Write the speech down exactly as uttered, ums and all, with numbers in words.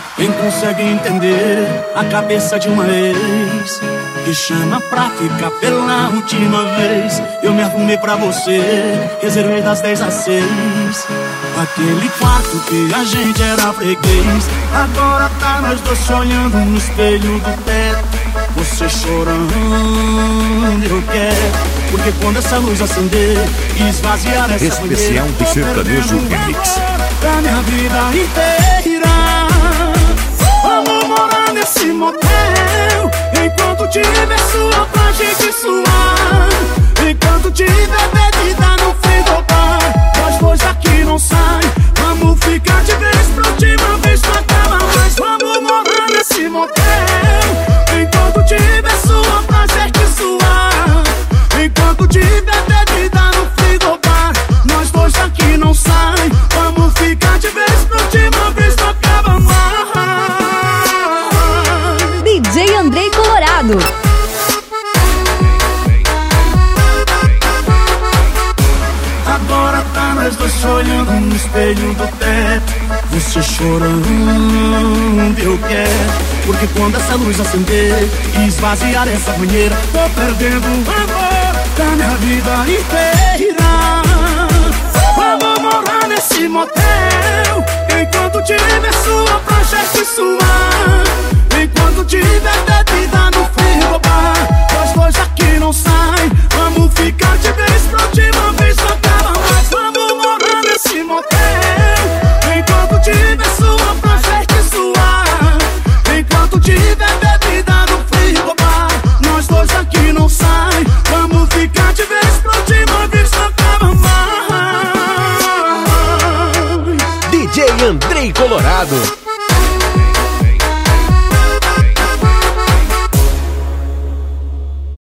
Quem consegue entender a cabeça de uma ex que chama pra ficar pela última vez? Eu me arrumei pra você, reservei das dez às seis aquele quarto que a gente era freguês. Agora tá nós dois se olhando no espelho do teto, você chorando, eu quero. Porque quando essa luz acender e esvaziar essa especial do sertanejo remix da minha vida inteira, vamos morar nesse motel enquanto tiver suor pra gente suar, enquanto tiver bebida no frigobar. Nós dois aqui não sai, vamos ficar de vez pra última vez pra acaba mais. Vamos morar nesse motel enquanto tiver suor pra gente suar, enquanto tiver bebida no frigobar. Nós dois aqui não sai, vamos ficar de vez pra última vez pra acaba mais. D J Andrei Colorado. Agora tá nós dois olhando no espelho do teto, você chorando, eu quero. Porque quando essa luz acender e esvaziar essa banheira, tô perdendo o amor da minha vida inteira. Vamos morar nesse motel enquanto tiver sua pra gente suar, enquanto tiver bebida no frigobar. Nós dois aqui não sai, vamos ficar de vez pra última vez pra acaba mais. Vamos morar nesse motel enquanto tiver sua pra gente suar, enquanto tiver bebida no frigobar. Nós dois aqui não sai, vamos ficar de vez pra última vez pra acaba mais. D J Andrei Colorado.